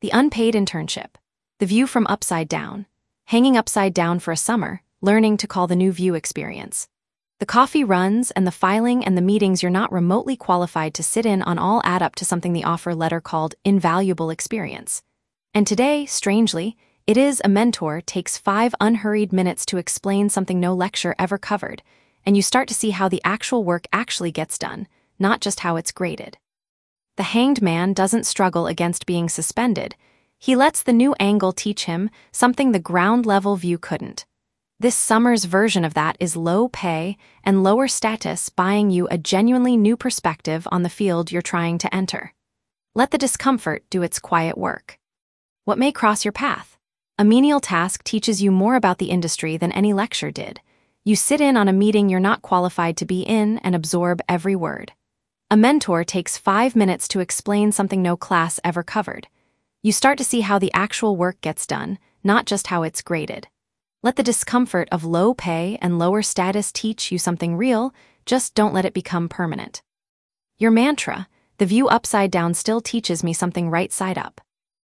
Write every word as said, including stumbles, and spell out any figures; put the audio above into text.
The unpaid internship. The view from upside down. Hanging upside down for a summer, learning to call the new view experience. The coffee runs and the filing and the meetings you're not remotely qualified to sit in on all add up to something the offer letter called invaluable experience. And today, strangely, it is a mentor takes five unhurried minutes to explain something no lecture ever covered, and you start to see how the actual work actually gets done, not just how it's graded. The hanged man doesn't struggle against being suspended. He lets the new angle teach him something the ground-level view couldn't. This summer's version of that is low pay and lower status, buying you a genuinely new perspective on the field you're trying to enter. Let the discomfort do its quiet work. What may cross your path? A menial task teaches you more about the industry than any lecture did. You sit in on a meeting you're not qualified to be in and absorb every word. A mentor takes five minutes to explain something no class ever covered. You start to see how the actual work gets done, not just how it's graded. Let the discomfort of low pay and lower status teach you something real, just don't let it become permanent. Your mantra, the view upside down, still teaches me something right side up.